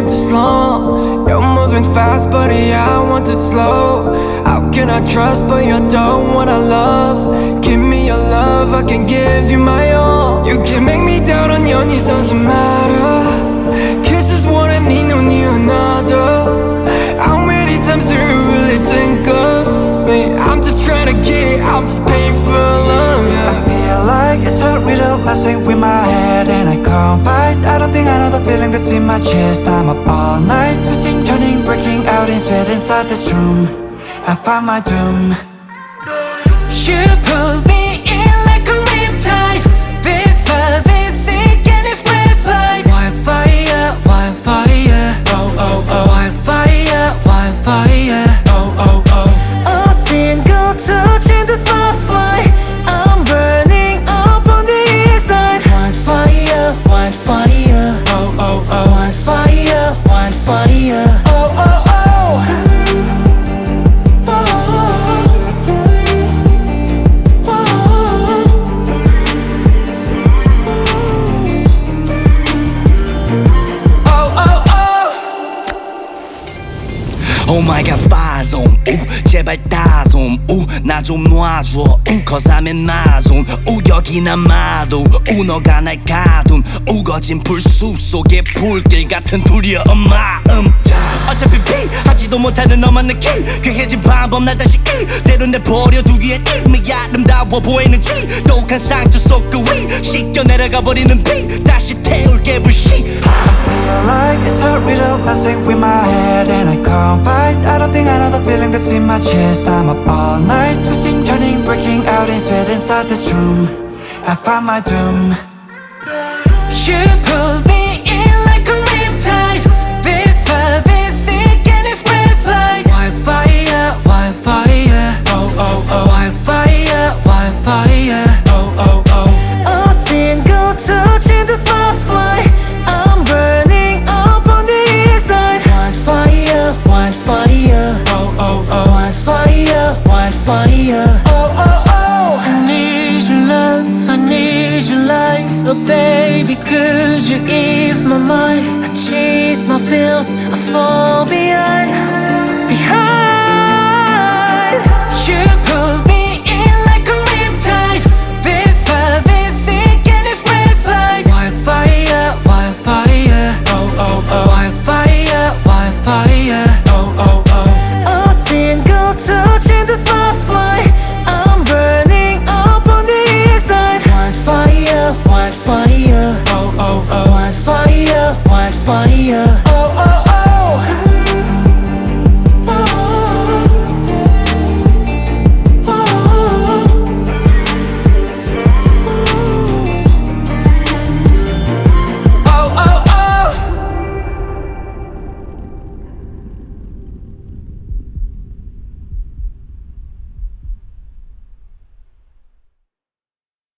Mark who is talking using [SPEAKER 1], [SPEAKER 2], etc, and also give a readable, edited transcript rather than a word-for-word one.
[SPEAKER 1] want this long. You're moving fast, but yeah, I want to slow. How can I trust, but you don't wanna love? Give me your love, I can give you my all. You can make me doubt on your knees, doesn't matter. Kisses one and need no need another. How many times do you really think of me? I'm just trying to get, I'm just paying for love, yeah.
[SPEAKER 2] I feel like it's a riddle messing with my head, and I can't fight. I don't think I know the feeling that's in my chest. I'm up all night, twisting, turning, breaking out in sweat inside this room. I found my doom.
[SPEAKER 1] You pulled me in like a riptide. This fire, this sick and it's graphite. Wildfire, wildfire. Oh, oh, oh. Wildfire, wildfire. Oh, oh, oh.
[SPEAKER 2] A single touch in the spotlight. I'm burning up on the inside.
[SPEAKER 1] Wildfire, wildfire. Oh, oh, oh. Wildfire, wildfire. Oh, oh, oh.
[SPEAKER 3] Oh my god, fire zone. 제발 다 좀 나 좀 놔줘. 거사면 나 좀 여기 남아도 너가 날 가둔 우거진 불숲 속의 불길 같은 두려운 마음. 어차피 피하지도 못하는 너만 느낀 괴해진 방법 날 다시 이대로 내버려두기엔 이미 아름다워 보이는 지독한 상처 속 그 위 씻겨 내려가 버리는 비 다시 태울게 불씨.
[SPEAKER 2] Feel like it's a riddle messing with my head, and I can't fight. I don't think I know the feeling that's in my chest. I'm up all night, twisting, turning, breaking out in sweat inside this room. I found my doom.
[SPEAKER 1] You pulled me in like a riptide. This fire, this sick and it's graphite. Wildfire, wildfire. Oh, oh, oh. Wildfire, wildfire. Oh, oh, oh.
[SPEAKER 2] A single touch in the spotlight. I'm burning up on the inside.
[SPEAKER 1] Wildfire, wildfire. Oh, oh, oh. Wildfire, wildfire. Oh, oh, oh. I need your love, I need your life. So baby, could you ease my mind? I chase my fears, I fall behind.